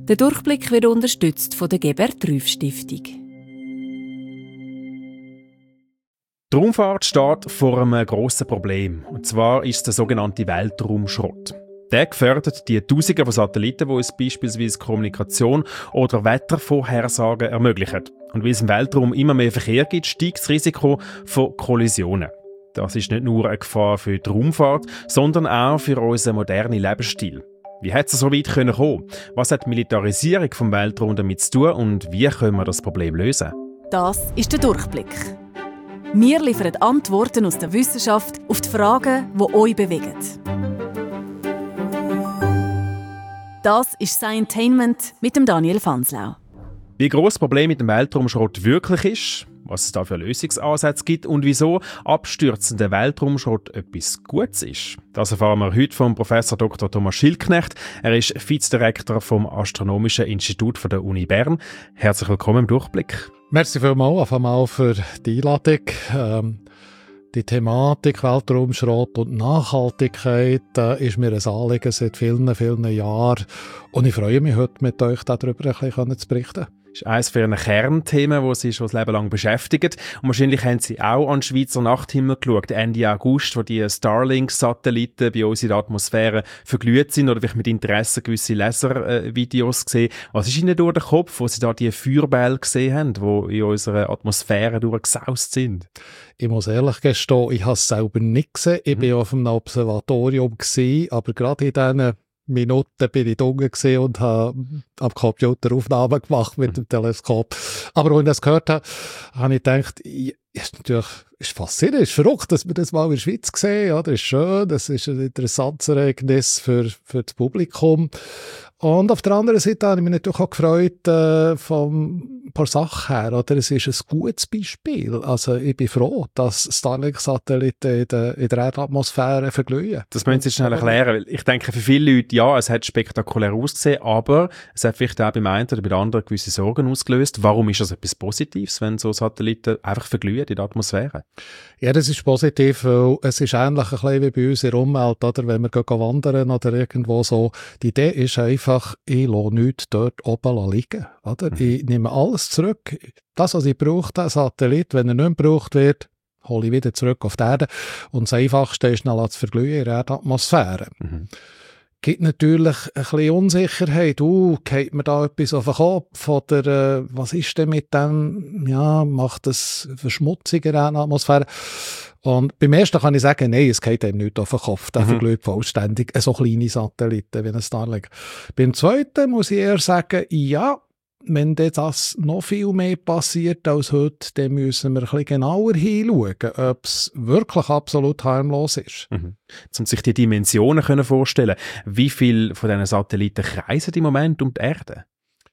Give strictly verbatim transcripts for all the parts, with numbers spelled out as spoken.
Der Durchblick wird unterstützt von der Gebert-Trüff-Stiftung. Die Raumfahrt steht vor einem grossen Problem. Und zwar ist es der sogenannte Weltraumschrott. Der gefährdet die Tausende von Satelliten, die uns beispielsweise Kommunikation oder Wettervorhersagen ermöglichen. Und weil es im Weltraum immer mehr Verkehr gibt, steigt das Risiko von Kollisionen. Das ist nicht nur eine Gefahr für die Raumfahrt, sondern auch für unseren modernen Lebensstil. Wie hat es so weit kommen können? Was hat die Militarisierung des Weltraums damit zu tun und wie können wir das Problem lösen? Das ist der Durchblick. Wir liefern Antworten aus der Wissenschaft auf die Fragen, die euch bewegen. Das ist Scientainment mit dem Daniel Fanslau. Wie gross das Problem mit dem Weltraumschrott wirklich ist, was es da für Lösungsansätze gibt und wieso abstürzender Weltraumschrott etwas Gutes ist. Das erfahren wir heute vom Professor Doktor Thomas Schildknecht. Er ist Vizedirektor vom Astronomischen Institut der Uni Bern. Herzlich willkommen im Durchblick. Merci vielmals auf einmal für die Einladung. Ähm, die Thematik Weltraumschrott und Nachhaltigkeit äh, ist mir ein Anliegen seit vielen, vielen Jahren. Und ich freue mich, heute mit euch darüber ein bisschen zu berichten. Das ist eines von Kernthemen, die Sie schon das Leben lang beschäftigen. Und wahrscheinlich haben Sie auch an den Schweizer Nachthimmel geschaut, Ende August, wo die Starlink-Satelliten bei uns in der Atmosphäre verglüht sind oder vielleicht mit Interesse gewisse Laservideos gesehen. Was ist Ihnen durch den Kopf, wo Sie da die Feuerbälle gesehen haben, die in unserer Atmosphäre durchgesaust sind? Ich muss ehrlich gestehen, ich habe es selber nicht gesehen. Ich war mhm. auf einem Observatorium gewesen, aber gerade in diesen Minuten bin ich unten gesehen und habe am Computer Aufnahmen gemacht mit dem Teleskop. Aber als ich das gehört habe, habe ich gedacht, ist natürlich ist faszinierend, ist verrückt, dass wir das mal in der Schweiz sehen. Ja, das ist schön, das ist ein interessantes Ereignis für, für das Publikum. Und auf der anderen Seite habe ich mich natürlich auch gefreut äh, von ein paar Sachen her. Oder? Es ist ein gutes Beispiel. Also ich bin froh, dass Starlink-Satelliten in der, in der Erdatmosphäre verglühen. Das müssen Sie schnell erklären, weil ich denke, für viele Leute, ja, es hat spektakulär ausgesehen, aber es hat vielleicht auch beim einen oder bei den anderen gewisse Sorgen ausgelöst. Warum ist das etwas Positives, wenn so Satelliten einfach verglühen in der Atmosphäre? Ja, das ist positiv, weil es ist ähnlich ein bisschen wie bei uns in der Umwelt, oder? Wenn wir gehen wandern oder irgendwo so. Die Idee ist einfach, ich lasse nichts dort oben liegen. Oder? Mhm. Ich nehme alles zurück. Das, was ich brauche, der Satellit, wenn er nicht mehr gebraucht wird, hole ich wieder zurück auf die Erde. Und das Einfachste ist, schnell zu verglühen in der Erdatmosphäre. Mhm. Gibt natürlich ein bisschen Unsicherheit. Uh, geht mir da etwas auf den Kopf? Oder äh, was ist denn mit dem? Ja, macht das Verschmutzung in der Atmosphäre? Und beim ersten kann ich sagen, nein, es geht einem nicht auf den Kopf. Der mhm. verglüht vollständig. So kleine Satelliten wie ein Starlink. Beim zweiten muss ich eher sagen, ja, wenn das noch viel mehr passiert als heute, dann müssen wir ein bisschen genauer hinschauen, ob es wirklich absolut harmlos ist. Mhm. Um sich die Dimensionen können vorstellen, wie viele von diesen Satelliten kreisen im Moment um die Erde?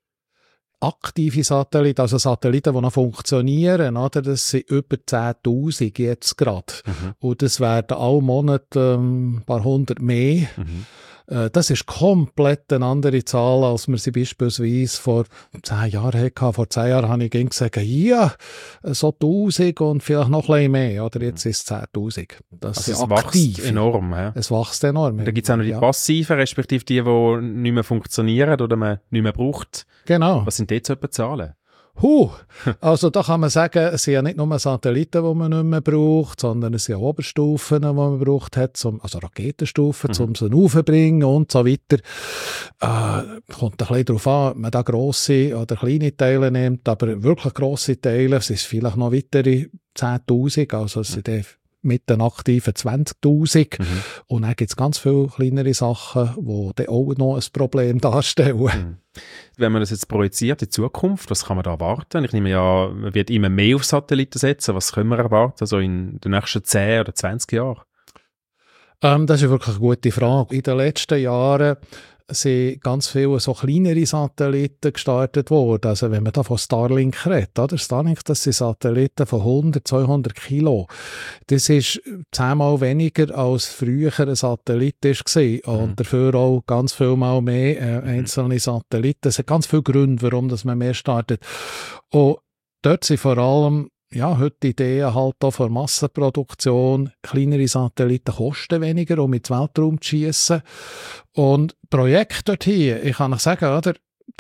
Aktive Satelliten, also Satelliten, die noch funktionieren, oder? Das sind über zehntausend jetzt gerade. Mhm. Und das werden alle Monate ähm, ein paar hundert mehr. Mhm. Das ist komplett eine andere Zahl, als wir sie beispielsweise vor zehn Jahren hatten. Vor zehn Jahren habe ich gesagt, ja, so tausend und vielleicht noch ein bisschen mehr. Oder jetzt ist es zehntausend. Das also ist es aktiv. wächst enorm. Ja. Es wächst enorm. Und da gibt es auch noch die ja. passiven, respektive die, die nicht mehr funktionieren oder man nicht mehr braucht. Genau. Was sind die zu Zahlen? Huh, also da kann man sagen, es sind ja nicht nur Satelliten, die man nicht mehr braucht, sondern es sind auch Oberstufen, die man braucht hat, zum, also Raketenstufen, mhm. um sie aufzubringen und so weiter. Äh, kommt ein bisschen darauf an, ob man da grosse oder kleine Teile nimmt, aber wirklich grosse Teile, es ist vielleicht noch weitere zehntausend, also es sind mhm. mit den aktiven zwanzigtausend. Mhm. Und dann gibt es ganz viele kleinere Sachen, die dann auch noch ein Problem darstellen. Mhm. Wenn man das jetzt projiziert in die Zukunft, was kann man da erwarten? Ich nehme ja, man wird immer mehr auf Satelliten setzen. Was können wir erwarten, also in den nächsten zehn oder zwanzig Jahren? Ähm, das ist wirklich eine gute Frage. In den letzten Jahren sind ganz viele so kleinere Satelliten gestartet worden. Also wenn man da von Starlink redet, oder? Starlink, das sind Satelliten von hundert, zweihundert Kilo. Das ist zehnmal weniger als früher ein Satellit war. Und mhm. dafür auch ganz viel mal mehr äh, einzelne Satelliten. Es hat ganz viele Gründe, warum dass man mehr startet. Und dort sind vor allem ja, heute Ideen halt auch für Massenproduktion. Kleinere Satelliten kosten weniger, um ins Weltraum zu schiessen. Und Projekte dort hier, ich kann euch sagen, oder,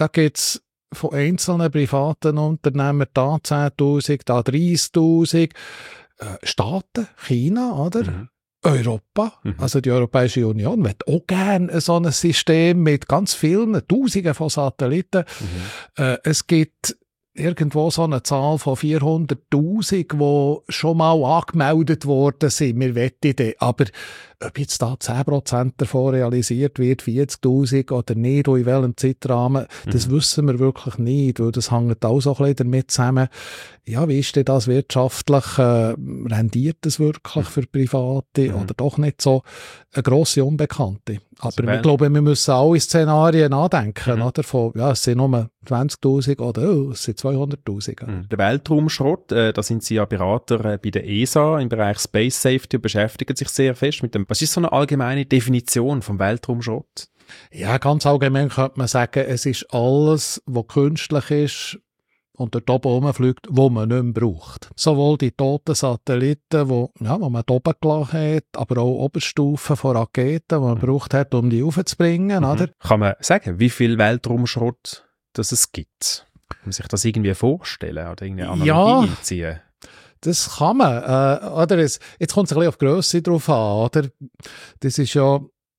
da gibt es von einzelnen privaten Unternehmern da zehntausend, da dreissigtausend, äh, Staaten, China, oder? Mhm. Europa, mhm. also die Europäische Union, will auch gerne so ein System mit ganz vielen, Tausenden von Satelliten. Mhm. Äh, es gibt irgendwo so eine Zahl von vierhunderttausend, die schon mal angemeldet worden sind. Wir wetten das. Aber ob jetzt da zehn Prozent davon realisiert wird, vierzigtausend oder nicht, und in welchem Zeitrahmen, mhm. das wissen wir wirklich nicht, weil das hängt auch so ein bisschen damit zusammen. Ja, wie ist denn das wirtschaftlich? Äh, rendiert das wirklich mhm. für Private mhm. oder doch nicht so? Eine grosse Unbekannte. Aber also, ich glaube, wir müssen alle Szenarien nachdenken. Mhm. Oder? Von, ja, es sind nur zwanzigtausend oder oh, es sind zweihunderttausend. Mhm. Der Weltraumschrott, äh, da sind Sie ja Berater äh, bei der E S A im Bereich Space Safety und beschäftigen sich sehr fest mit dem. Was ist so eine allgemeine Definition vom Weltraumschrott? Ja, ganz allgemein könnte man sagen, es ist alles, was künstlich ist und dort oben rumfliegt, wo man nicht mehr braucht. Sowohl die toten Satelliten, wo, ja, wo man oben gelassen hat, aber auch Oberstufen von Raketen, die man mhm. braucht hat, um die aufzubringen. Mhm. Oder? Kann man sagen, wie viel Weltraumschrott das es gibt? Kann man sich das irgendwie vorstellen oder irgendeine Analogie ja. einziehen? Das kann man. Äh, oder es, jetzt kommt es ein bisschen auf die Grösse drauf an. Oder? Das ist ja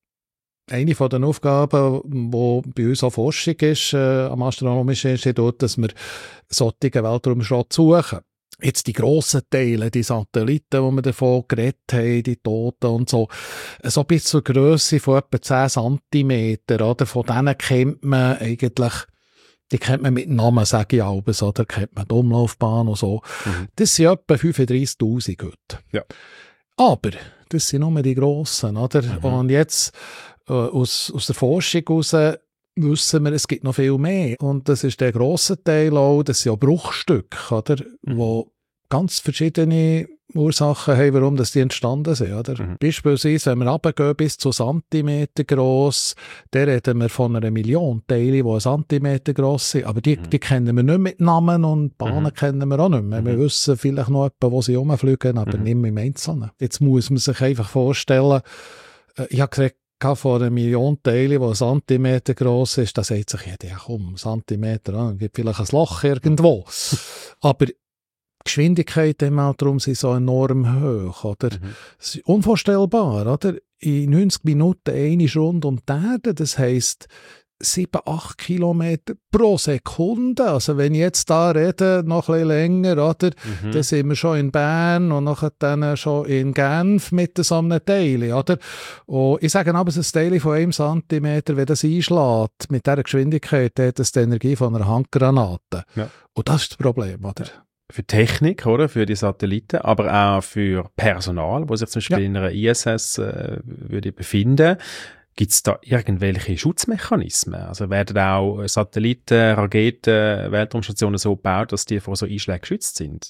eine von den Aufgaben, die bei uns auch Forschung ist, äh, am Astronomischen Institut, dass wir solche Weltraumschrott suchen. Jetzt die grossen Teile, die Satelliten, die wir davon geredet haben, die Toten und so, so ein bisschen zur Grösse von etwa zehn Zentimeter, oder? Von denen kennt man eigentlich, die kennt man mit Namen, sage ich auch, oder? Kennt man die Umlaufbahn und so. Mhm. Das sind etwa fünfunddreissigtausend heute. Ja. Aber das sind nur die Grossen, oder? Mhm. Und jetzt, äh, aus, aus der Forschung heraus, wissen wir, es gibt noch viel mehr. Und das ist der grosse Teil auch, das sind ja Bruchstücke, oder? Mhm. Wo ganz verschiedene Ursachen haben, warum das die entstanden sind. Oder? Mhm. Beispielsweise, wenn wir runtergehen bis zu Zentimeter gross, dann reden wir von einer Million Teile, die ein Zentimeter gross sind. Aber die, mhm. die kennen wir nicht mit Namen und Bahnen mhm. kennen wir auch nicht mehr. Mhm. Wir wissen vielleicht noch etwa, wo sie rumfliegen, aber mhm. nicht mehr im Einzelnen. Jetzt muss man sich einfach vorstellen, ich habe gesagt, von einer Million Teile, die ein Zentimeter gross ist, da sagt sich jeder, ja komm, Zentimeter, dann gibt vielleicht ein Loch irgendwo. Aber die Geschwindigkeit im Weltraum sind so enorm hoch, oder? Mhm. Das ist unvorstellbar, oder? In neunzig Minuten eine Runde um die Erde, das heisst sieben, acht Kilometer pro Sekunde. Also wenn ich jetzt da rede, noch ein bisschen länger, oder? Mhm. Dann sind wir schon in Bern und nachher dann schon in Genf mit so einem Teil, oder? Und ich sage aber, ein Teil von einem Zentimeter, wenn das einschlägt, mit dieser Geschwindigkeit, hat es die Energie von einer Handgranate. Ja. Und das ist das Problem, oder? Für Technik, oder? Für die Satelliten, aber auch für Personal, wo sich zum Beispiel ja. in einer I S S äh, würde befinden. Gibt es da irgendwelche Schutzmechanismen? Also werden auch Satelliten, Raketen, Weltraumstationen so gebaut, dass die vor so Einschlägen geschützt sind?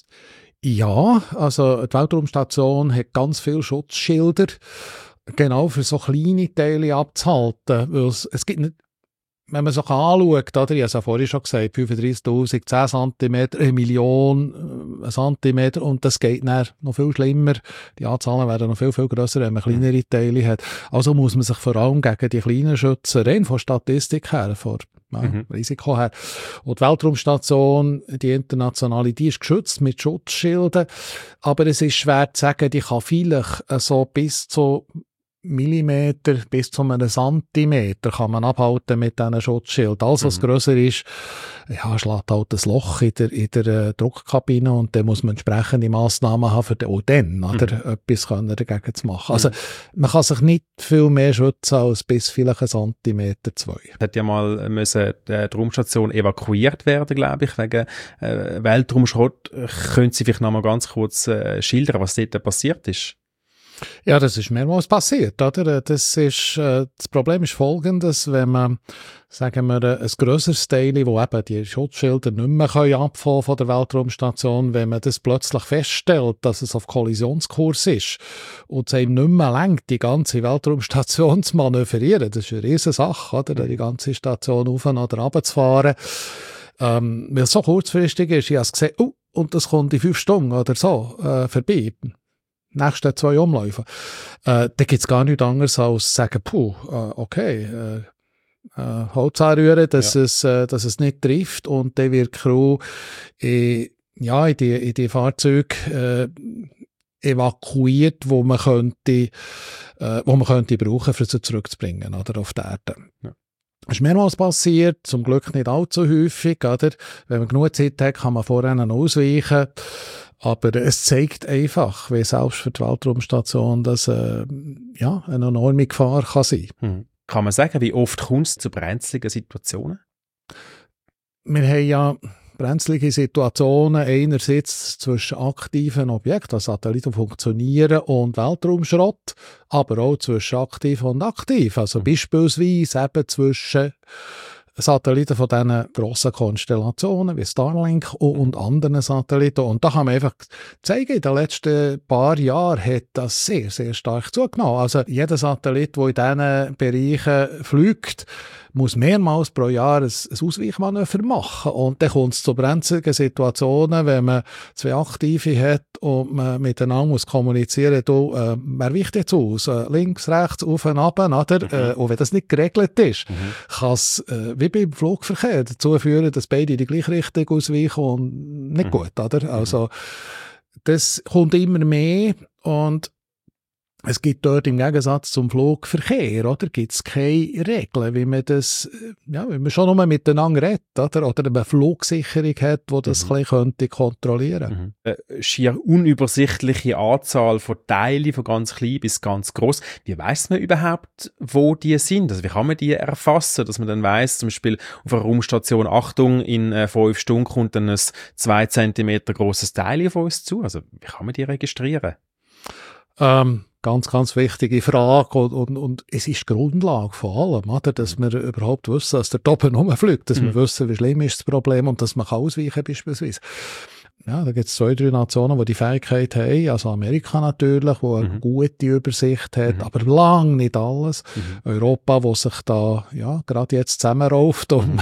Ja, also die Weltraumstation hat ganz viele Schutzschilder, genau für so kleine Teile abzuhalten. Weil es, es gibt nicht, wenn man sich anschaut, oder, ich habe es ja vorhin schon gesagt, fünfunddreissigtausend, zehn Zentimeter, eine Million ein Zentimeter, und das geht dann noch viel schlimmer. Die Anzahlen werden noch viel, viel grösser, wenn man kleinere Teile hat. Also muss man sich vor allem gegen die kleinen schützen, rein von Statistik her, von ja, mhm. Risiko her. Und die Weltraumstation, die internationale, die ist geschützt mit Schutzschilden, aber es ist schwer zu sagen, die kann vielleicht so bis zu Millimeter bis zu einem Zentimeter kann man abhalten mit diesen Schutzschild. Alles, was mhm. grösser ist, ja, schlägt halt ein Loch in der, in der äh, Druckkabine, und dann muss man entsprechende Massnahmen haben, für den, auch dann mhm. oder, etwas können dagegen zu machen. Mhm. Also man kann sich nicht viel mehr schützen als bis vielleicht ein Zentimeter, zwei. Es hat ja mal müssen die Raumstation evakuiert werden, glaube ich, wegen äh, Weltraumschrott. Können Sie vielleicht noch mal ganz kurz äh, schildern, was dort passiert ist? Ja, das ist mehrmals passiert, oder? Das ist, äh, das Problem ist folgendes, wenn man, sagen wir, ein grösseres Teil, wo eben die Schutzschilder nicht mehr abfallen von der Weltraumstation, wenn man das plötzlich feststellt, dass es auf Kollisionskurs ist und es einem nicht mehr lenkt, die ganze Weltraumstation zu manövrieren, das ist eine riesige Sache, oder? Die ganze Station auf oder runter zu fahren. Ähm, weil es so kurzfristig ist, ich habe gesehen, oh, und das kommt in fünf Stunden oder so äh, vorbei. Nächsten zwei Umläufe. Äh, da gibt es gar nichts anderes als zu sagen, puh, äh, okay, äh, äh, Holz anrühren, dass, ja. es, äh, dass es nicht trifft und dann wird die Crew in, ja, in, die, in die Fahrzeuge äh, evakuiert, wo man könnte, äh, wo man könnte brauchen, um sie zurückzubringen, oder, auf die Erde. Ja. Das ist mehrmals passiert, zum Glück nicht allzu häufig, oder? Wenn man genug Zeit hat, kann man vorher ausweichen. Aber es zeigt einfach, wie selbst für die Weltraumstation das äh, ja, eine enorme Gefahr kann sein. Mhm. Kann man sagen, wie oft kommt es zu brenzligen Situationen? Wir haben ja brenzlige Situationen einerseits zwischen aktiven Objekten, also Satelliten funktionieren, und Weltraumschrott, aber auch zwischen aktiv und aktiv. Also mhm. beispielsweise eben zwischen Satelliten von diesen grossen Konstellationen wie Starlink und anderen Satelliten. Und da kann man einfach zeigen, in den letzten paar Jahren hat das sehr, sehr stark zugenommen. Also jeder Satellit, der in diesen Bereichen fliegt, muss mehrmals pro Jahr ein, ein Ausweichmanöver machen. Und dann kommt es zu brenzligen Situationen, wenn man zwei Aktive hat und man miteinander muss kommunizieren, du, äh, wer weicht jetzt aus? Äh, links, rechts, auf und ab, oder? Mhm. Äh, und wenn das nicht geregelt ist, mhm. kann es, äh, wie beim Flugverkehr, dazu führen, dass beide in die gleiche Richtung ausweichen und nicht mhm. gut, oder? Also, das kommt immer mehr und es gibt dort im Gegensatz zum Flugverkehr, oder, gibt es keine Regeln, wie man das, ja, wie man schon nur miteinander redet, oder, oder eine Flugsicherung hat, die das mhm. ein bisschen könnte kontrollieren. Mhm. Eine schier unübersichtliche Anzahl von Teilen, von ganz klein bis ganz gross. Wie weiss man überhaupt, wo die sind? Also wie kann man die erfassen, dass man dann weiss, zum Beispiel auf einer Raumstation, Achtung, in äh, fünf Stunden kommt dann ein zwei Zentimeter grosses Teil auf uns zu? Also wie kann man die registrieren? Ähm, Ganz, ganz wichtige Frage und, und, und es ist die Grundlage von allem, oder? Dass wir überhaupt wissen, dass der Doppen rumfliegt, dass mhm. wir wissen, wie schlimm ist das Problem und dass man ausweichen kann beispielsweise. Ja, da gibt es zwei, drei Nationen, die die Fähigkeit haben, also Amerika natürlich, wo eine mhm. gute Übersicht hat, mhm. aber lang nicht alles. Mhm. Europa, wo sich da ja gerade jetzt zusammenrauft. Um, mhm.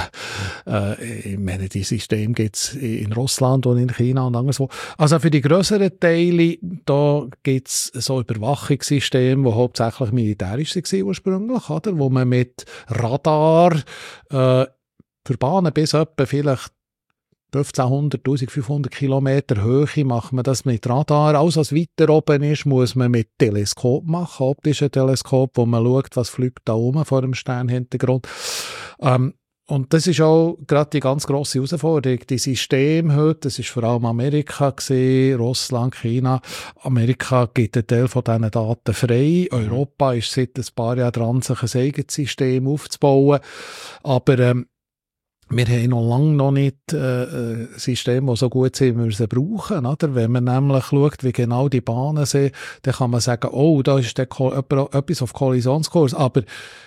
äh, ich meine, die Systeme gibt es in Russland und in China und anderswo. Also für die grösseren Teile, da gibt es so Überwachungssysteme, die hauptsächlich militärisch waren ursprünglich, oder? Wo man mit Radar äh, für Bahnen bis etwa vielleicht fünfzehnhundert, eintausendfünfhundert Kilometer Höhe macht man das mit Radar. Alles, was weiter oben ist, muss man mit Teleskop machen, optischen Teleskop, wo man schaut, was fliegt da oben vor dem Sternhintergrund. Ähm, und das ist auch gerade die ganz grosse Herausforderung. Die Systeme heute, das ist vor allem Amerika gewesen, Russland, China. Amerika gibt einen Teil von diesen Daten frei. Europa ist seit ein paar Jahren dran, sich ein eigenes System aufzubauen. Aber ähm, wir haben noch lange noch nicht äh, Systeme, die so gut sind, wie wir sie brauchen. Oder? Wenn man nämlich schaut, wie genau die Bahnen sind, dann kann man sagen, oh, da ist der Ko- etwas auf Kollisionskurs. Aber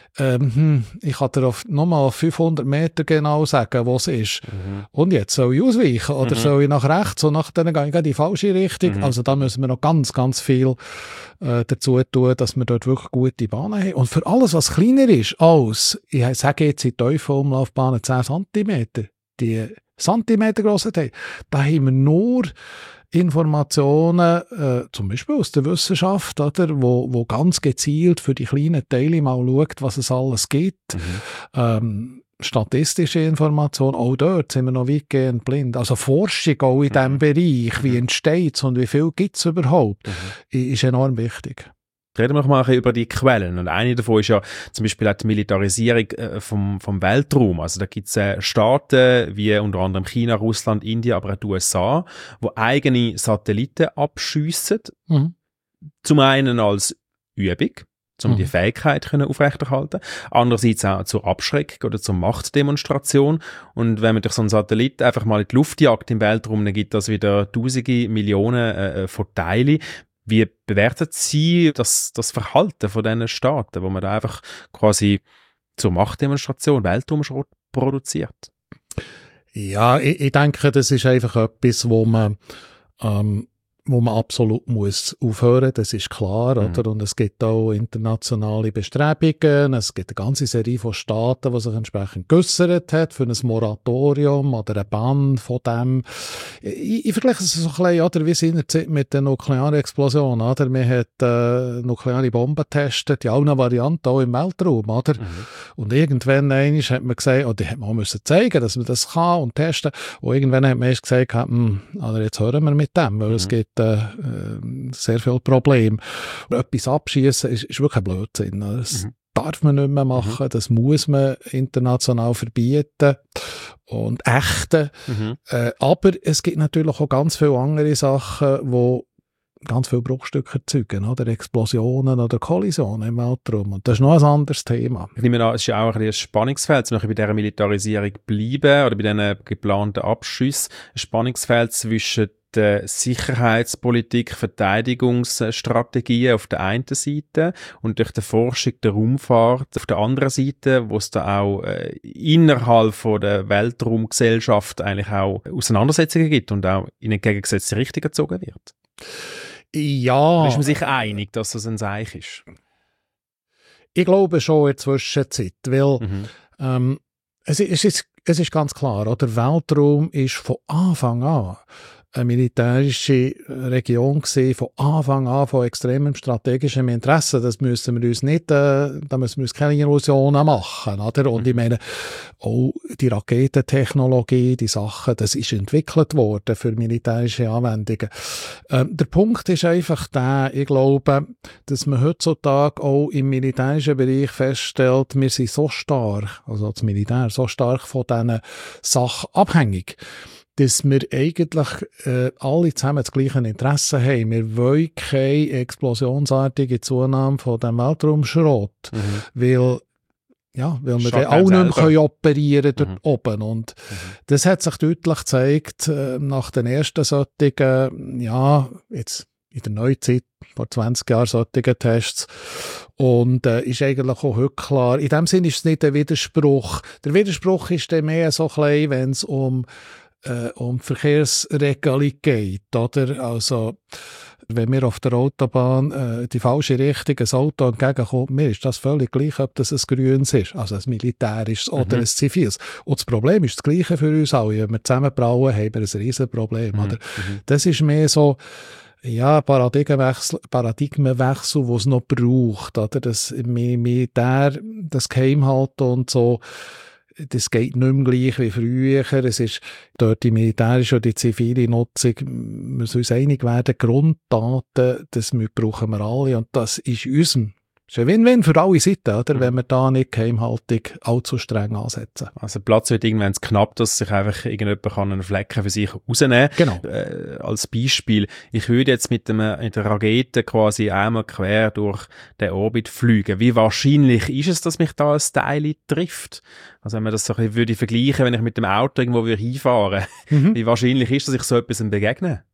ähm, ich kann dir auf, nochmal auf fünfhundert Meter genau sagen, wo es ist. Mhm. Und jetzt soll ich ausweichen oder mhm. soll ich nach rechts und nach dann gehe ich in die falsche Richtung. Mhm. Also da müssen wir noch ganz, ganz viel äh, dazu tun, dass wir dort wirklich gute Bahnen haben. Und für alles, was kleiner ist als, ich sage jetzt in Teufelumlaufbahnen zehn Zentimeter, die Zentimeter grossen Teile, da haben wir nur Informationen, äh, zum Beispiel aus der Wissenschaft, oder, wo, wo ganz gezielt für die kleinen Teile mal schaut, was es alles gibt. Mhm. Ähm, statistische Informationen, auch dort sind wir noch weitgehend blind. Also Forschung auch in diesem mhm. Bereich, wie entsteht es und wie viel gibt es überhaupt, mhm. ist enorm wichtig. Reden wir noch mal ein bisschen über die Quellen. Und eine davon ist ja zum Beispiel auch die Militarisierung äh, vom, vom Weltraum. Also da gibt es äh, Staaten wie unter anderem China, Russland, Indien, aber auch die U S A, die eigene Satelliten abschiessen. Mhm. Zum einen als Übung, um mhm. die Fähigkeit können aufrechterhalten. Andererseits auch zur Abschreckung oder zur Machtdemonstration. Und wenn man durch so einen Satellit einfach mal in die Luft jagt im Weltraum, dann gibt das wieder tausende, Millionen äh, von Teilen. Wie bewertet Sie das, das Verhalten von diesen Staaten, wo man da einfach quasi zur Machtdemonstration Weltraumschrott produziert? Ja, ich, ich denke, das ist einfach etwas, wo man ähm, wo man absolut muss aufhören, das ist klar, mhm. oder? Und es gibt auch internationale Bestrebungen, es gibt eine ganze Serie von Staaten, die sich entsprechend geäussert hat für ein Moratorium oder einen Bann von dem. Ich, ich vergleiche es so ein bisschen, oder, wie seinerzeit mit der nuklearen Explosion, oder? Man hat äh, nukleare Bomben getestet, in allen Varianten, auch im Weltraum, oder? Mhm. Und irgendwann einmal hat man gesagt, oder hat man auch müssen zeigen, dass man das kann und testen. Und irgendwann hat man erst gesagt, hm, also jetzt hören wir mit dem, weil mhm. es gibt Äh, sehr viele Probleme. Und etwas abschießen ist, ist wirklich ein Blödsinn. Das mhm. darf man nicht mehr machen, mhm. das muss man international verbieten und ächten. Mhm. Äh, aber es gibt natürlich auch ganz viele andere Sachen, die ganz viele Bruchstücke erzeugen, oder Explosionen oder Kollisionen im Weltraum. Und das ist noch ein anderes Thema. Ich nehme an, es ist ja auch ein Spannungsfeld, zum Beispiel bei dieser Militarisierung bleiben oder bei diesen geplanten Abschüssen, ein Spannungsfeld zwischen der Sicherheitspolitik, Verteidigungsstrategien auf der einen Seite und durch die Forschung der Raumfahrt auf der anderen Seite, wo es da auch äh, innerhalb von der Weltraumgesellschaft eigentlich auch Auseinandersetzungen gibt und auch in entgegengesetzte Richtung gezogen wird. Ja. Da ist man sich einig, dass das ein Seich ist? Ich glaube schon in der Zwischenzeit, weil mhm. ähm, es, es, ist, es ist ganz klar, oder? Der Weltraum ist von Anfang an eine militärische Region gesehen, von Anfang an von extremem strategischem Interesse. Das müssen wir uns nicht, äh, da müssen wir uns keine Illusionen machen, oder? Und ich meine, auch die Raketentechnologie, die Sachen, das ist entwickelt worden für militärische Anwendungen. Ähm, der Punkt ist einfach der, ich glaube, dass man heutzutage auch im militärischen Bereich feststellt, wir sind so stark, also das Militär, so stark von diesen Sachen abhängig, dass wir eigentlich äh, alle zusammen das gleiche Interesse haben. Wir wollen keine explosionsartige Zunahme von dem Weltraumschrott, mhm. weil, ja, weil wir dann auch nicht mehr operieren dort mhm. oben. Und mhm. das hat sich deutlich gezeigt äh, nach den ersten solchen, ja, jetzt in der Neuzeit, vor zwanzig Jahren solche Tests. Und äh, ist eigentlich auch heute klar, in dem Sinne ist es nicht ein Widerspruch. Der Widerspruch ist dann mehr so klein, wenn es um Äh, um die Verkehrsregelung geht, oder? Also, wenn mir auf der Autobahn äh, die falsche Richtung ein Auto entgegenkommt, mir ist das völlig gleich, ob das ein grünes ist, also ein militärisches mhm. oder ein ziviles. Und das Problem ist das Gleiche für uns alle. Wenn wir zusammenbrauen, haben wir ein Riesenproblem, mhm. oder? Mhm. Das ist mehr so, ja, Paradigmenwechsel, Paradigmenwechsel, wo es noch braucht, oder? Das Militär, das Geheimhalten und so, das geht nicht mehr gleich wie früher. Es ist dort die militärische und die zivile Nutzung, wir sollen uns einig werden, Grunddaten, das brauchen wir alle und das ist unserem. Das ist ein Win-Win für alle Seiten, oder? Mhm. Wenn wir da nicht Geheimhaltung allzu streng ansetzen. Also Platz wird irgendwann knapp, dass sich einfach irgendjemand kann einen Flecken für sich rausnehmen kann. Genau. Äh, als Beispiel, ich würde jetzt mit, dem, mit der Rakete quasi einmal quer durch den Orbit fliegen. Wie wahrscheinlich ist es, dass mich da ein Teil trifft? Also wenn man das so ein bisschen würde vergleichen, wenn ich mit dem Auto irgendwo würde hinfahren, mhm. wie wahrscheinlich ist, dass ich so etwas begegne?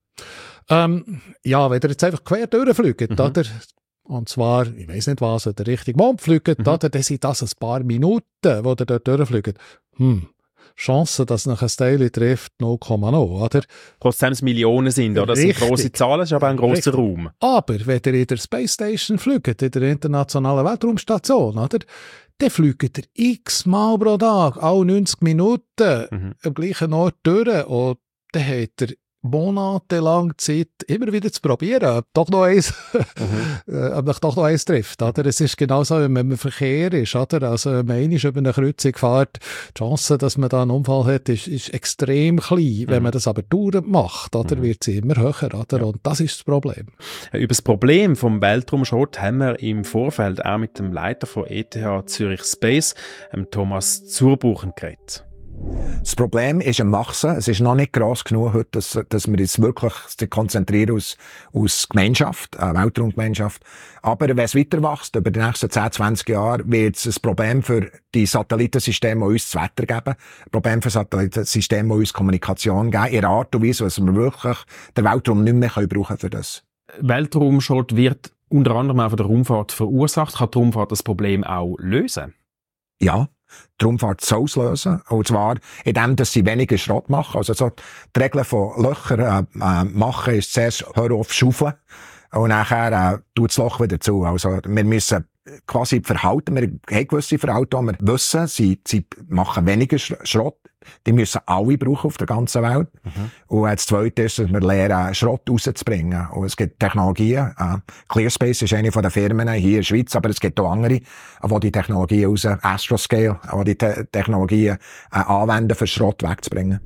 Ähm, ja, wenn ihr jetzt einfach quer durchfliegt, mhm. oder? Und zwar, ich weiss nicht was, der richtige Mond fliegt, mhm. oder? Dann sind das ein paar Minuten, wo ihr dort durchfliegt. Hm. Chance, dass nach ein Teil trifft, null Komma null, oder? Trotzdem es Millionen sind, oder? Das Richtig. Sind grosse Zahlen, das ist aber ein grosser Raum. Aber wenn ihr in der Space Station fliegt, in der internationalen Weltraumstation, oder? Dann fliegt ihr x-mal pro Tag, alle neunzig Minuten, mhm. am gleichen Ort durch, und dann habt ihr monatelang Zeit, immer wieder zu probieren, ob doch noch eins, mhm. ob mich doch noch eins trifft, oder? Es ist genauso, wenn man im Verkehr ist, oder? Also, wenn man einmal über eine Kreuzung fährt, die Chance, dass man da einen Unfall hat, ist, ist extrem klein. Mhm. Wenn man das aber dauernd macht, oder? Mhm. Wird sie immer höher, oder? Ja. Und das ist das Problem. Über das Problem vom Weltraumschrott haben wir im Vorfeld auch mit dem Leiter von E T H Zürich Space, Thomas Zurbuchen, geredet. Das Problem ist am Wachsen. Es ist noch nicht gross genug heute, dass, dass wir uns wirklich konzentrieren aus, aus Gemeinschaft, äh, Weltraumgemeinschaft. Aber wenn es weiter wächst, über die nächsten zehn, zwanzig Jahre, wird es ein Problem für die Satellitensysteme, die uns das Wetter geben. Ein Problem für Satellitensysteme, die uns Kommunikation geben. In einer Art und Weise, dass wir wirklich den Weltraum nicht mehr brauchen können für das. Weltraumschrott wird unter anderem auch von der Raumfahrt verursacht. Kann die Raumfahrt das Problem auch lösen? Ja. die Raumfahrt so auslösen. Und zwar, indem, dass sie weniger Schrott machen. Also, so, die Regel von Löchern, äh, machen ist zuerst, hör auf, schaufeln. Und nachher, äh, tut das Loch wieder zu. Also, wir müssen quasi Verhalten, wir haben gewisse Verhalten, die wir wissen, sie, sie machen weniger Schrott. Die müssen alle brauchen auf der ganzen Welt. Mhm. Und das Zweite ist, dass wir lernen, Schrott rauszubringen. Und es gibt Technologien. Äh, ClearSpace ist eine von den Firmen hier in der Schweiz, aber es gibt auch andere, die die Technologien raus, Astroscale, die die Te- Technologien äh, anwenden, für Schrott wegzubringen.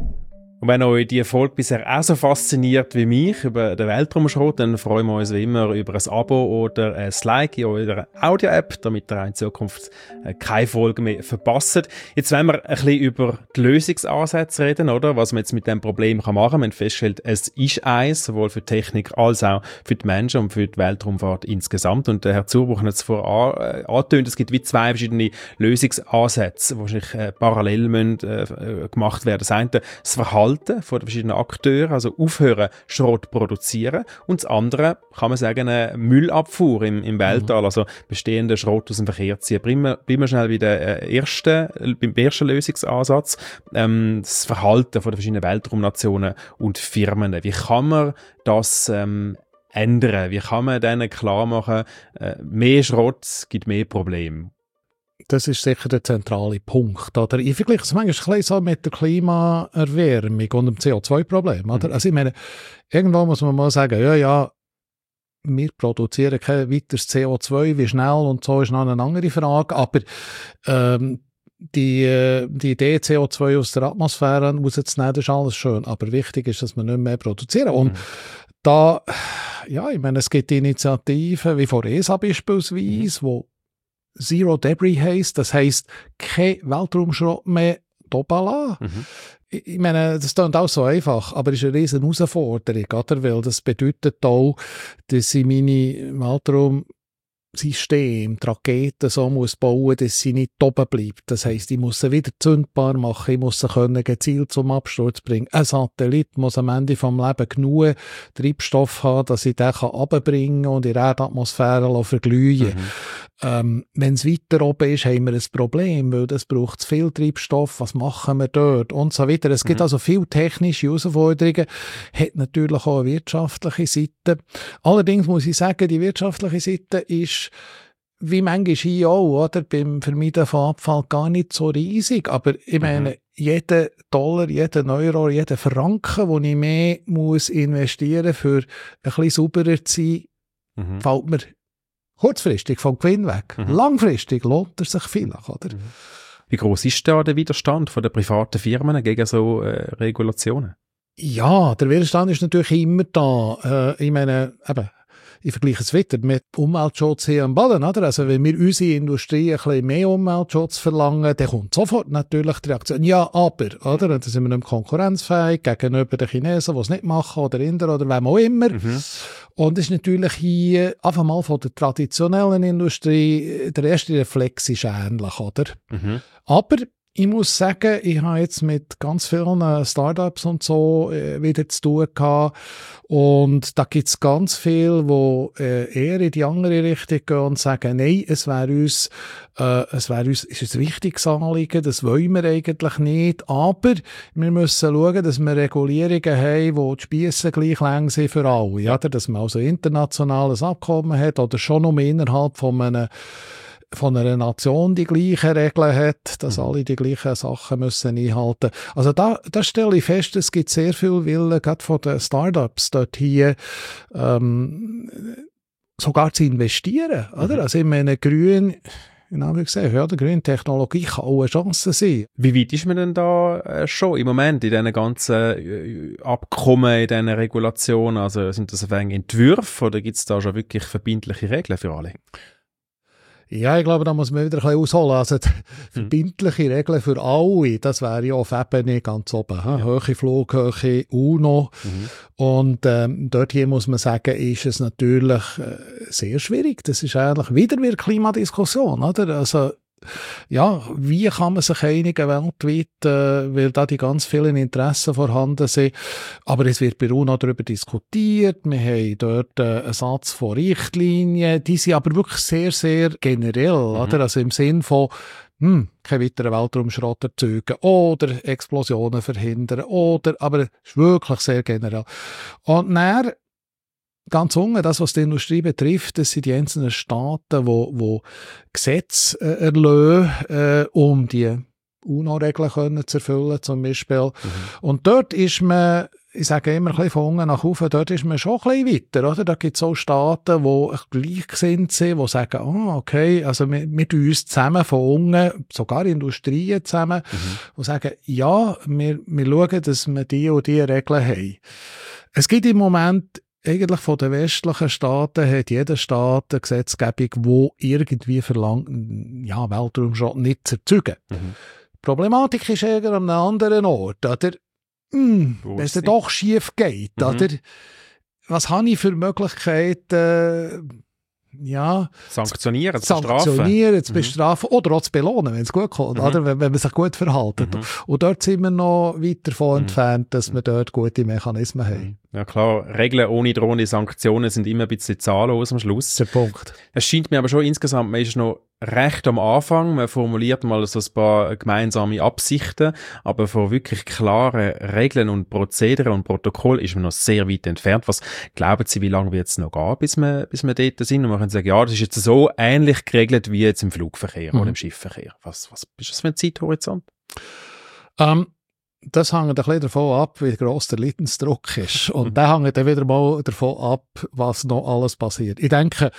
Und wenn euch die Folge bisher auch so fasziniert wie mich über den Weltraumschrott, dann freuen wir uns wie immer über ein Abo oder ein Like in eurer Audio-App, damit ihr in Zukunft keine Folge mehr verpasst. Jetzt wollen wir ein bisschen über die Lösungsansätze reden, oder? Was man jetzt mit dem Problem machen kann. Man haben festgestellt, es ist eins, sowohl für die Technik als auch für die Menschen und für die Weltraumfahrt insgesamt. Und der Herr Zurbuchen hat es vorher angetönt, es gibt wie zwei verschiedene Lösungsansätze, die wahrscheinlich äh, parallel müssen, äh, gemacht werden. Das eine, das Verhalten von den verschiedenen Akteuren, also aufhören, Schrott produzieren. Und das andere, kann man sagen, eine Müllabfuhr im, im Weltall, mhm. also bestehenden Schrott aus dem Verkehr ziehen. Bleiben wir, bleiben wir schnell bei der ersten, beim ersten Lösungsansatz, ähm, das Verhalten von den verschiedenen Weltraumnationen und Firmen. Wie kann man das ähm, ändern? Wie kann man denen klar machen, äh, mehr Schrott gibt mehr Probleme? Das ist sicher der zentrale Punkt. Oder? Ich vergleiche es manchmal ein bisschen so mit der Klimaerwärmung und dem C O zwei Problem. Mhm. Also ich meine, irgendwo muss man mal sagen, ja, ja, wir produzieren kein weiteres C O zwei, wie schnell und so ist noch eine andere Frage, aber ähm, die, die Idee, C O zwei aus der Atmosphäre rauszunehmen, ist alles schön, aber wichtig ist, dass wir nicht mehr produzieren. Und mhm. da, ja, ich meine, es gibt Initiativen wie von E S A beispielsweise, wo Zero Debris heisst, das heisst, kein Weltraumschrott mehr doppeln. Mhm. Ich, ich meine, das klingt auch so einfach, aber es ist eine riesen Herausforderung, oder? Weil das bedeutet auch, dass ich meine Weltraum System, die Raketen so muss bauen, dass sie nicht oben bleibt. Das heisst, ich muss sie wieder zündbar machen, ich muss sie können gezielt zum Absturz bringen. Ein Satellit muss am Ende vom Leben genug Treibstoff haben, dass ich den runterbringen kann und in der Erdatmosphäre verglühen. Mhm. Ähm, wenn es weiter oben ist, haben wir ein Problem, weil das braucht zu viel Treibstoff, was machen wir dort und so weiter. Es gibt mhm. also viele technische Herausforderungen, hat natürlich auch eine wirtschaftliche Seite. Allerdings muss ich sagen, die wirtschaftliche Seite ist wie manchmal hier auch, oder, beim Vermeiden von Abfall gar nicht so riesig, aber ich meine, mhm. jeden Dollar, jeden Euro, jeden Franken, den ich mehr muss investieren für ein bisschen sauberer zu sein, mhm. fällt mir kurzfristig vom Gewinn weg. Mhm. Langfristig lohnt es sich vielleicht, oder? Mhm. Wie groß ist da der Widerstand von den privaten Firmen gegen so äh, Regulationen? Ja, der Widerstand ist natürlich immer da. Äh, ich meine, eben, ich vergleiche es wieder mit Umweltschutz hier am Boden, oder? Also, wenn wir unsere Industrie ein bisschen mehr Umweltschutz verlangen, dann kommt sofort natürlich die Reaktion, ja, aber, oder? Dann sind wir nicht konkurrenzfähig gegenüber den Chinesen, die es nicht machen, oder Inder, oder wem auch immer. Mhm. Und das ist natürlich hier, einfach mal von der traditionellen Industrie, der erste Reflex ist ähnlich, oder? Mhm. Aber ich muss sagen, ich habe jetzt mit ganz vielen Startups und so äh, wieder zu tun gehabt. Und da gibt es ganz viele, die äh, eher in die andere Richtung gehen und sagen, nein, es wäre uns, äh, es wäre uns, ist ein wichtiges Anliegen, das wollen wir eigentlich nicht. Aber wir müssen schauen, dass wir Regulierungen haben, wo die Spiesse gleich lang sind für alle. Ja, dass man also internationales Abkommen hat oder schon nur innerhalb von einem von einer Nation die gleichen Regeln hat, dass mhm. alle die gleichen Sachen müssen einhalten. Also da, da stelle ich fest, es gibt sehr viel Willen, gerade von den Startups dort hier, ähm, sogar zu investieren, mhm. oder? Also ich meine, grün, genau wie gesagt, ja, die grüne Technologie kann auch eine Chance sein. Wie weit ist man denn da äh, schon im Moment in diesen ganzen äh, Abkommen, in diesen Regulationen? Also sind das ein Entwürfe oder gibt es da schon wirklich verbindliche Regeln für alle? Ja, ich glaube, da muss man wieder ein bisschen ausholen. Also, die hm. verbindliche Regeln für alle, das wäre ja auf Ebene ganz oben. Ja. Hohe Flughöhe, UNO. Mhm. Und ähm, dort hier muss man sagen, ist es natürlich äh, sehr schwierig. Das ist eigentlich wieder wie eine Klimadiskussion, oder? Also, ja, wie kann man sich einigen weltweit, äh, weil da die ganz vielen Interessen vorhanden sind. Aber es wird bei UNO darüber diskutiert. Wir haben dort äh, einen Satz von Richtlinien. Die sind aber wirklich sehr, sehr generell, mhm. oder? Also im Sinn von, hm, keinen weiteren Weltraumschrott erzeugen oder Explosionen verhindern oder, aber es ist wirklich sehr generell. Und dann, ganz unten, das, was die Industrie betrifft, das sind die einzelnen Staaten, wo, wo Gesetze äh, erlösen, äh, um die UNO-Regeln zu erfüllen, zum Beispiel. Mhm. Und dort ist man, ich sage immer ein bisschen von unten nach oben, dort ist man schon ein bisschen weiter, oder? Da gibt es auch Staaten, die gleichgesinnt sind, die sagen, ah, okay, also wir, wir tun uns zusammen von unten, sogar Industrien zusammen, mhm. die sagen, ja, wir, wir schauen, dass wir die und die Regeln haben. Es gibt im Moment eigentlich von den westlichen Staaten hat jeder Staat eine Gesetzgebung, die irgendwie verlangt, ja, Weltraumschrott nicht zu erzeugen. Mhm. Die Problematik ist eher an einem anderen Ort, oder? Hm, wenn es dann doch schief geht, mhm. oder? Was habe ich für Möglichkeiten, ja, sanktionieren, zu sanktionieren, bestrafen. zu bestrafen mhm. oder auch zu belohnen, wenn es gut kommt, mhm. oder? Wenn, wenn man sich gut verhält. Mhm. Und dort sind wir noch weit davon mhm. entfernt, dass wir dort gute Mechanismen mhm. haben. Ja klar, Regeln ohne drohende Sanktionen sind immer ein bisschen zahnlos am Schluss. Der Punkt. Es scheint mir aber schon insgesamt, man ist noch recht am Anfang, man formuliert mal so ein paar gemeinsame Absichten, aber von wirklich klaren Regeln und Prozedere und Protokoll ist man noch sehr weit entfernt. Was glauben Sie, wie lange wird es noch gehen, bis wir, bis wir dort sind? Und man kann sagen, ja, das ist jetzt so ähnlich geregelt wie jetzt im Flugverkehr mhm. oder im Schiffverkehr. Was, was ist das für ein Zeithorizont? Ähm, Das hängt ein bisschen davon ab, wie gross der Leidensdruck ist. Und der hängt dann wieder mal davon ab, was noch alles passiert. Ich denke,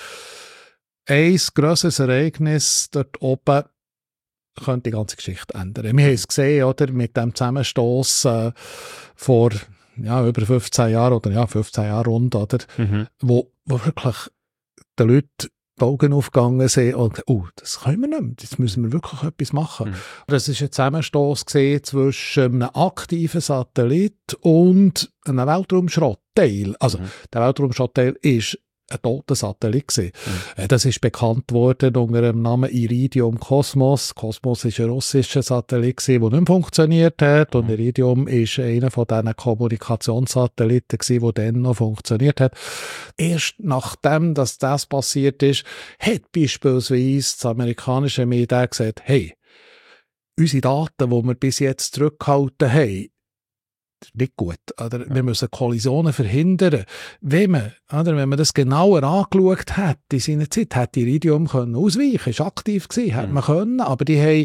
ein grosses Ereignis dort oben könnte die ganze Geschichte ändern. Wir haben es gesehen, oder, mit dem Zusammenstoss äh, vor ja, über fünfzehn Jahren, oder ja, fünfzehn Jahre rund, oder, mhm. wo, wo wirklich den Leuten die Augen aufgegangen sind und oh, das können wir nicht mehr, jetzt müssen wir wirklich etwas machen. Mhm. Das war ein Zusammenstoss zwischen einem aktiven Satellit und einem Weltraumschrottteil. Also mhm. der Weltraumschrottteil ist ein toter Satellit gewesen. Mhm. Das ist bekannt worden unter dem Namen Iridium Kosmos. Kosmos ist ein russischer Satellit gewesen, der nicht mehr funktioniert hat. Mhm. Und Iridium ist einer von diesen Kommunikationssatelliten gewesen, der dann noch funktioniert hat. Erst nachdem, dass das passiert ist, hat beispielsweise das amerikanische Militär gesagt, hey, unsere Daten, die wir bis jetzt zurückgehalten haben, nicht gut. Oder? Ja. Wir müssen Kollisionen verhindern. Wenn man, oder, wenn man das genauer angeschaut hat, in seiner Zeit, hätte Iridium können ausweichen, ist aktiv gewesen, hätte mhm. man können, aber die haben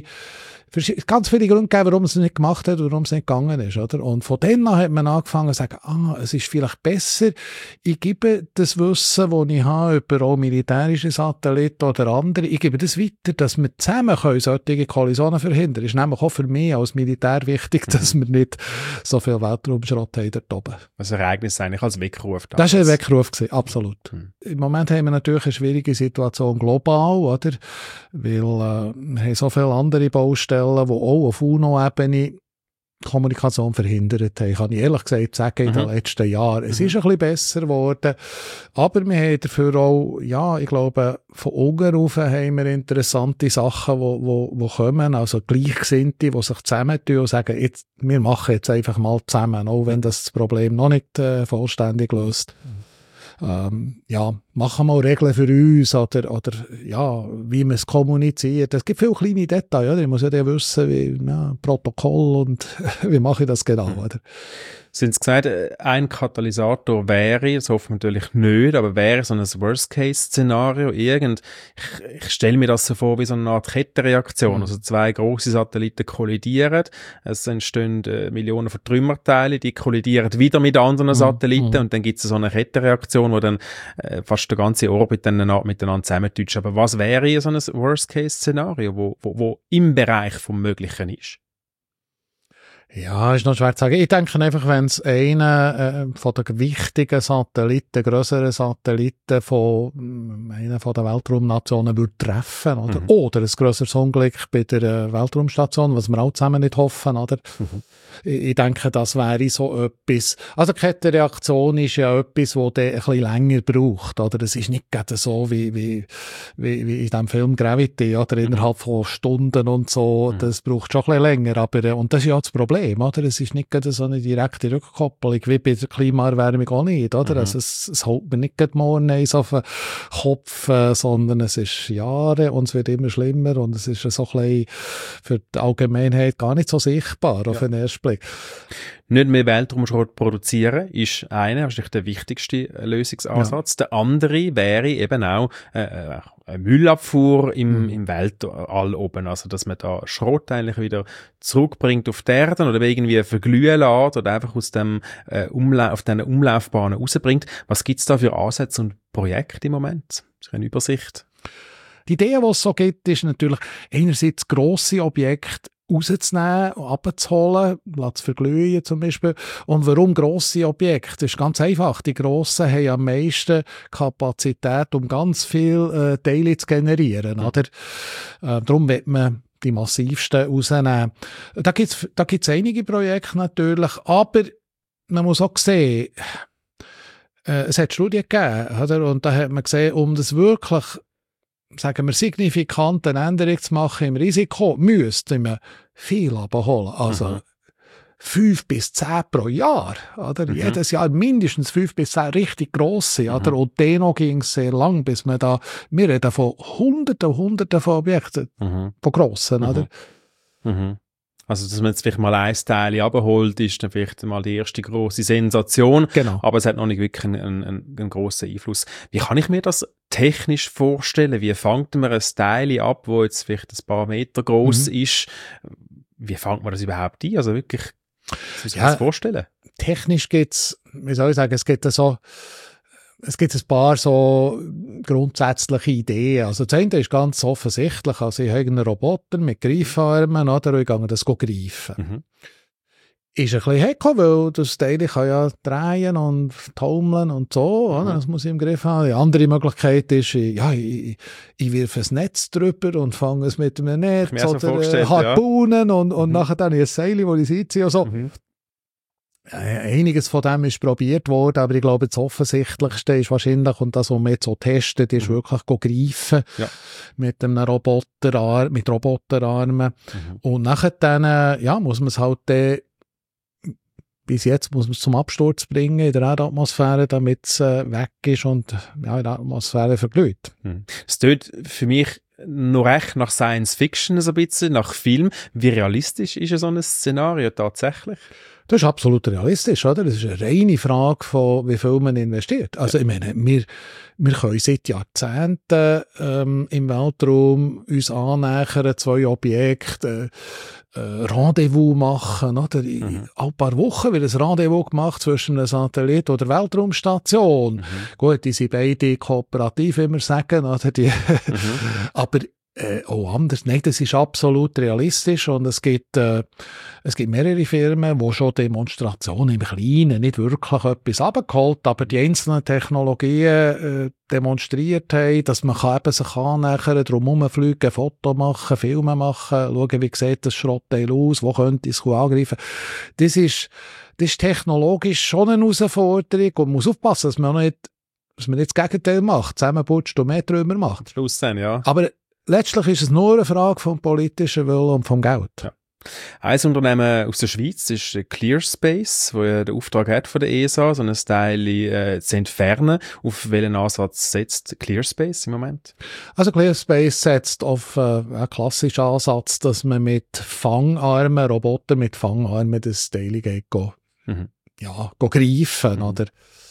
ganz viele Gründe gegeben, warum es nicht gemacht hat und warum es nicht gegangen ist. Oder? Und von dann an hat man angefangen zu sagen, ah, es ist vielleicht besser, ich gebe das Wissen, das ich habe über auch militärische Satelliten oder andere, ich gebe das weiter, dass wir zusammen können solche Kollisionen verhindern können. Es ist nämlich auch für mich als Militär wichtig, dass wir nicht so viel Weltraumschrott haben dort oben. Das Ereignis eigentlich als Weckruf. Das war ein Weckruf, absolut. Mhm. Im Moment haben wir natürlich eine schwierige Situation global, oder? Weil äh, wir haben so viele andere Baustellen, die auch auf UNO-Ebene Kommunikation verhindert haben. Kann ich ehrlich gesagt sagen, in den mhm. letzten Jahren. Es mhm. ist ein bisschen besser geworden, aber wir haben dafür auch, ja, ich glaube, von unten rauf haben wir interessante Sachen, die wo, wo, wo kommen, also Gleichgesinnte, die sich zusammentun und sagen, jetzt, wir machen jetzt einfach mal zusammen, auch wenn das, das Problem noch nicht äh, vollständig löst. Mhm. Ähm, ja, machen wir Regeln für uns oder, oder ja, wie man es kommuniziert. Es gibt viele kleine Details, oder? Ich muss ja dann wissen, wie ja, Protokoll und wie mache ich das genau, oder? Sie haben gesagt, ein Katalysator wäre, das hoffen wir natürlich nicht, aber wäre so ein Worst-Case-Szenario. Irgend, ich, ich stelle mir das so vor wie so eine Art Kettenreaktion. Mhm. Also zwei grosse Satelliten kollidieren, es entstehen äh, Millionen von Trümmerteilen, die kollidieren wieder mit anderen mhm. Satelliten mhm. und dann gibt es so eine Kettenreaktion, wo dann äh, fast der ganze Orbit dann miteinander zusammentutscht. Aber was wäre so ein Worst-Case-Szenario, wo, wo, wo im Bereich vom Möglichen ist? Ja, ist noch schwer zu sagen. Ich denke einfach, wenn es einen äh, von den wichtigen Satelliten, grösseren Satelliten von äh, einer von den Weltraumnationen würde treffen, oder? Mhm. Oder ein grösseres Unglück bei der äh, Weltraumstation, was wir auch zusammen nicht hoffen, oder? Mhm. Ich, ich denke, das wäre so etwas. Also die Kettenreaktion ist ja etwas, das dann ein bisschen länger braucht, oder? Es ist nicht gerade so wie, wie, wie, wie in dem Film Gravity, oder? Innerhalb von Stunden und so. Mhm. Das braucht schon ein bisschen länger, aber, äh, und das ist ja das Problem. Problem, oder? Es ist nicht so eine direkte Rückkopplung, wie bei der Klimaerwärmung auch nicht, oder? Mhm. Also es, es holt mir nicht morgen eins auf den Kopf, äh, sondern es ist Jahre und es wird immer schlimmer und es ist so ein bisschen für die Allgemeinheit gar nicht so sichtbar ja. auf den ersten Blick. Nicht mehr Weltraumschrott produzieren ist einer, wahrscheinlich der wichtigste Lösungsansatz. Ja. Der andere wäre eben auch äh, eine Müllabfuhr im, mhm. im Weltall oben. Also, dass man da Schrott eigentlich wieder zurückbringt auf die Erde oder irgendwie verglühen lässt oder einfach aus dem äh, Umla- auf diesen Umlaufbahnen rausbringt. Was gibt es da für Ansätze und Projekte im Moment? Das ist eine Übersicht. Die Idee, die es so gibt, ist natürlich einerseits grosse Objekte rauszunehmen, abzuholen, zu verglühen zum Beispiel. Und warum grosse Objekte? Das ist ganz einfach. Die grossen haben am meisten Kapazität, um ganz viele äh, Teile zu generieren. Oder? Äh, darum wird man die massivsten rausnehmen. Da gibt es da gibt's einige Projekte natürlich, aber man muss auch sehen, äh, es hat Studien gegeben, oder? Und da hat man gesehen, um das wirklich sagen wir, signifikante Änderung zu machen im Risiko, müsste man viel abholen. Also mhm. fünf bis zehn pro Jahr. Oder? Mhm. Jedes Jahr mindestens fünf bis zehn richtig grosse. Mhm. Oder? Und dennoch ging es sehr lang, bis man da, wir reden von Hunderten, Hunderten von Objekten, mhm. von grossen. Mhm. Oder? Mhm. Also, dass man jetzt vielleicht mal ein Teil abholt, ist dann vielleicht mal die erste grosse Sensation. Genau. Aber es hat noch nicht wirklich einen, einen, einen grossen Einfluss. Wie kann ich mir das technisch vorstellen? Wie fängt man ein Teil ab, das jetzt vielleicht ein paar Meter gross mhm. ist? Wie fängt man das überhaupt ein? Also wirklich, was muss ich ja, das vorstellen? Technisch gibt's, wie soll ich sagen, es gibt so, es gibt ein paar so grundsätzliche Ideen. Also das eine ist ganz offensichtlich. Also ich habe einen Roboter mit Greifarmen, oder? Und ich gehe das greifen. Mhm. Ist ein bisschen heiko, weil das Teil kann ja drehen und taumeln und so. Mhm. Oder? Das muss ich im Griff haben. Die andere Möglichkeit ist, ja, ich, ich wirfe ein Netz drüber und fange es mit einem Netz oder so Harpunen ja. und, und mhm. nachher dann ein Seil, das ich sitze und so. Mhm. Einiges von dem ist probiert worden, aber ich glaube, das Offensichtlichste ist wahrscheinlich, und das, was man jetzt so testet, ist mhm. wirklich greifen ja. mit einem Roboterarm, mit Roboterarmen. Mhm. Und nachher dann, ja, muss man es halt äh, bis jetzt muss man es zum Absturz bringen in der Erdatmosphäre, damit es äh, weg ist und ja, in der Atmosphäre verglüht. Es tönt für mich noch recht nach Science Fiction so ein bisschen, nach Film. Wie realistisch ist so ein Szenario tatsächlich? Das ist absolut realistisch, oder? Das ist eine reine Frage von, wie viel man investiert. Also, ja. ich meine, wir, wir können seit Jahrzehnten ähm, im Weltraum uns annähern, zwei Objekte, äh, äh, Rendezvous machen, oder? Mhm. Alle paar Wochen wird ein Rendezvous gemacht zwischen einem Satellit oder Weltraumstation. Mhm. Gut, die sind beide kooperativ, wie wir sagen, oder? Die, mhm. aber Äh, auch anders. Nein, das ist absolut realistisch und es gibt, äh, es gibt mehrere Firmen, die schon Demonstrationen im Kleinen nicht wirklich etwas abgeholt, aber die einzelnen Technologien äh, demonstriert haben, dass man kann eben sich annähern, drum herumfliegen, Foto machen, Filme machen, schauen, wie sieht das Schrottteil aus, wo könnte es angreifen. Das ist, das ist technologisch schon eine Herausforderung und man muss aufpassen, dass man nicht, dass man nicht das Gegenteil macht, zusammenputscht und mehr drüber macht. Schluss dann, ja. Aber letztlich ist es nur eine Frage vom politischen Willen und vom Geld. Ja. Ein Unternehmen aus der Schweiz ist ClearSpace, wo ja den Auftrag hat von der E S A, so ein Teil äh, zu entfernen. Auf welchen Ansatz setzt ClearSpace im Moment? Also ClearSpace setzt auf äh, einen klassischen Ansatz, dass man mit Fangarmen, Roboter mit Fangarmen das Teil geht, go, mhm. ja, go greifen, mhm. oder?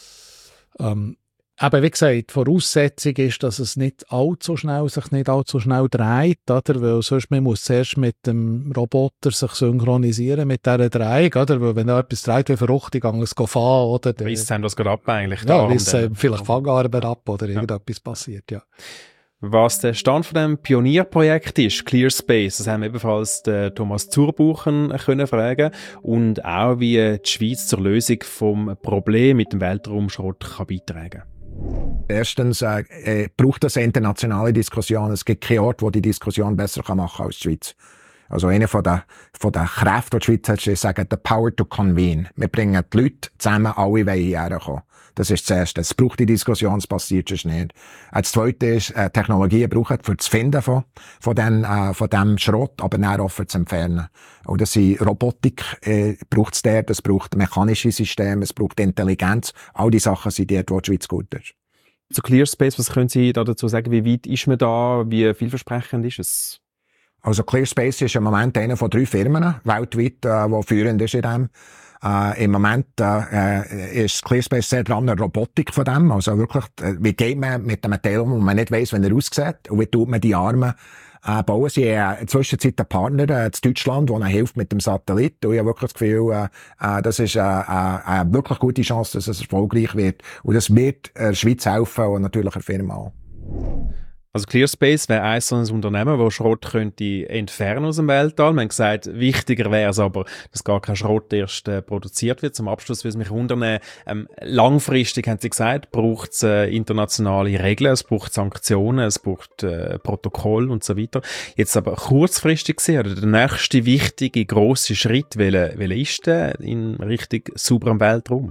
Ähm, Aber wie gesagt, die Voraussetzung ist, dass es nicht allzu schnell, sich nicht allzu schnell dreht, oder? Weil sonst man muss zuerst mit dem Roboter sich synchronisieren mit dieser Drehung, oder? Weil wenn da etwas dreht, wie verrückt, ich gehe es fahren, oder? Reißt es das gerade ab eigentlich? Ja, reißt es vielleicht Fangarben ab, oder ja. irgendetwas passiert, ja. Was der Stand von dem Pionierprojekt ist, ClearSpace, das haben wir ebenfalls den Thomas Zurbuchen können fragen und auch wie die Schweiz zur Lösung vom Problem mit dem Weltraumschrott kann beitragen. Erstens äh, äh, braucht es eine internationale Diskussion. Es gibt keinen Ort, wo die Diskussion besser kann machen als die Schweiz. Also einer von den, von den Kräften, die die Schweiz hat, ist, sagen, the power to convene. Wir bringen die Leute zusammen, alle wollen hierher kommen. Das ist das Erste. Es braucht die Diskussion, es passiert schon nicht. Das Zweite ist, äh, Technologien brauchen für das Finden von, von, den, äh, von dem Schrott, aber dann auch für das Entfernen. Und das sind Robotik, äh, braucht es dort, es braucht mechanische Systeme, es braucht Intelligenz. All die Sachen sind dort, wo die Schweiz gut ist. Zu ClearSpace, was können Sie da dazu sagen? Wie weit ist man da? Wie vielversprechend ist es? Also ClearSpace ist im Moment einer von drei Firmen weltweit, äh, die führend ist in dem. Äh, Im Moment äh, ist ClearSpace sehr dran an der Robotik von dem. Also wirklich, äh, wie geht man mit einem Teil um, wo man nicht weiss, wie er aussieht, und wie tut man die Arme äh, bauen. Sie haben äh, in der Zwischenzeit einen Partner äh, in Deutschland, der ihnen hilft mit dem Satellit. Und ich habe wirklich das Gefühl, äh, äh, das ist äh, äh, eine wirklich gute Chance, dass es erfolgreich wird. Und das wird der Schweiz helfen und natürlich der Firma auch. Also ClearSpace wäre ein so ein Unternehmen, das Schrott könnte entfernen aus dem Weltall. Man hat gesagt, wichtiger wäre es aber, dass gar kein Schrott erst äh, produziert wird. Zum Abschluss will es mich wundern, ähm, langfristig, haben Sie gesagt, braucht es äh, internationale Regeln, es braucht Sanktionen, es braucht äh, Protokoll und so weiter. Jetzt aber kurzfristig gesehen, oder der nächste wichtige, grosse Schritt, welcher welcher ist der in Richtung sauberem Weltraum?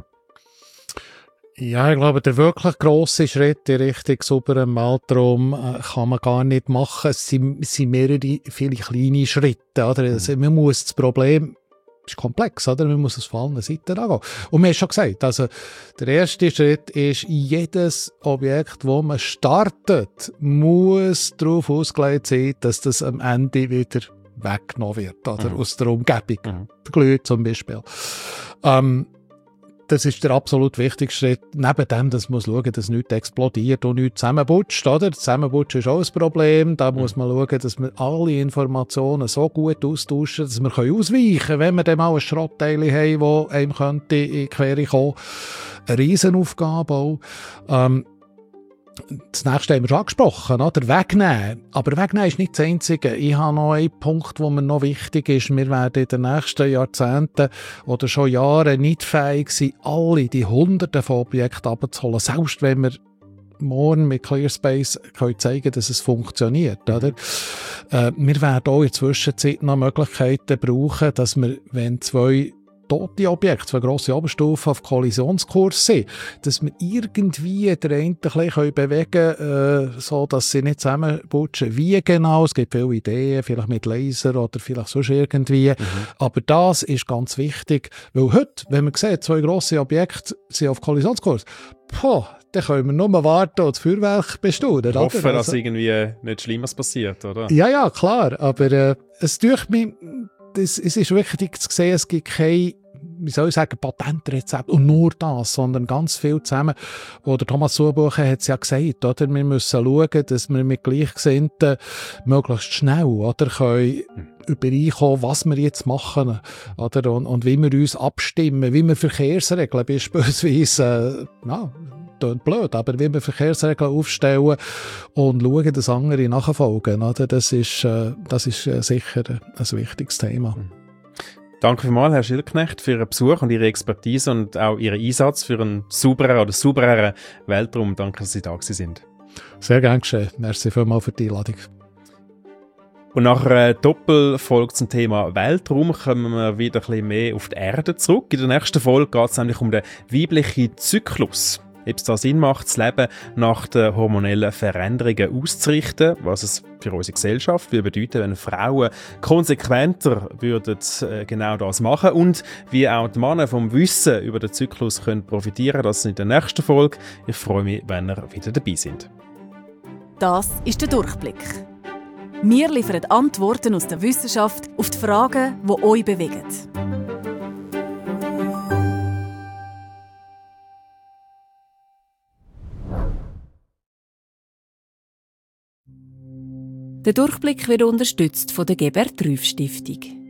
Ja, ich glaube, der wirklich grosse Schritt in Richtung sauberem Weltraum äh, kann man gar nicht machen. Es sind, es sind mehrere, viele kleine Schritte. Oder? Also, man muss das Problem, das ist komplex, oder? Man muss es von allen Seiten angehen. Und wir haben schon gesagt, also, der erste Schritt ist, jedes Objekt, das man startet, muss darauf ausgelegt sein, dass das am Ende wieder weggenommen wird, oder? Mhm. Aus der Umgebung. Mhm. Der Glüh zum Beispiel. Ähm, Das ist der absolut wichtigste Schritt. Neben dem, dass man schauen muss, dass nichts explodiert und nichts zusammenputscht. Oder? Zusammenputschen ist auch ein Problem. Da muss man schauen, dass wir alle Informationen so gut austauschen, dass wir ausweichen können, wenn wir dann mal ein Schrottteil haben, das einem könnte in die Quere kommen. Eine Riesenaufgabe auch. Ähm, Das nächste haben wir schon angesprochen, oder? Wegnehmen. Aber wegnehmen ist nicht das Einzige. Ich habe noch einen Punkt, der mir noch wichtig ist. Wir werden in den nächsten Jahrzehnten oder schon Jahren nicht fähig sein, alle die Hunderte von Objekten abzuholen. Selbst wenn wir morgen mit ClearSpace können zeigen, dass es funktioniert, oder? Äh, wir werden auch in der Zwischenzeit noch Möglichkeiten brauchen, dass wir, wenn zwei tote Objekte, zwei grosse Oberstufen auf Kollisionskurs sind, dass wir irgendwie den einen ein bisschen bewegen können, äh, so dass sie nicht zusammenputschen. Wie genau? Es gibt viele Ideen, vielleicht mit Laser oder vielleicht sonst irgendwie. Mhm. Aber das ist ganz wichtig, weil heute, wenn man sieht, zwei grosse Objekte sind auf Kollisionskurs, poh, dann können wir nur warten und das Feuerwerk bestaunen. Hoffen, also, dass irgendwie nichts Schlimmes passiert, oder? Ja, ja, klar. Aber äh, es durch mich, das, es ist wichtig zu sehen, es gibt kein, wie soll ich sagen, Patentrezept und nur das, sondern ganz viel zusammen. Oder Thomas Subuchen hat es ja gesagt, oder? Wir müssen schauen, dass wir mit Gleichgesinnten möglichst schnell, oder, können übereinkommen, was wir jetzt machen, oder? Und, und wie wir uns abstimmen, wie wir Verkehrsregeln beispielsweise, äh, ja, klingt blöd, aber wie wir Verkehrsregeln aufstellen und schauen, dass andere nachfolgen, oder? Das ist, äh, das ist äh, sicher ein wichtiges Thema. Danke vielmals, Herr Schildknecht, für Ihren Besuch und Ihre Expertise und auch Ihren Einsatz für einen saubereren oder saubereren Weltraum. Danke, dass Sie da sind. Sehr gerne geschehen. Merci vielmals für die Einladung. Und nach einer Doppelfolge zum Thema Weltraum kommen wir wieder ein bisschen mehr auf die Erde zurück. In der nächsten Folge geht es nämlich um den weiblichen Zyklus. Ob es da Sinn macht, das Leben nach den hormonellen Veränderungen auszurichten, was es für unsere Gesellschaft würde bedeuten, wenn Frauen konsequenter würden äh, genau das machen und wie auch die Männer vom Wissen über den Zyklus können profitieren. Das in der nächsten Folge. Ich freue mich, wenn ihr wieder dabei seid. Das ist der Durchblick. Wir liefern Antworten aus der Wissenschaft auf die Fragen, die euch bewegen. Der Durchblick wird unterstützt von der Gebert-Rüff Stiftung.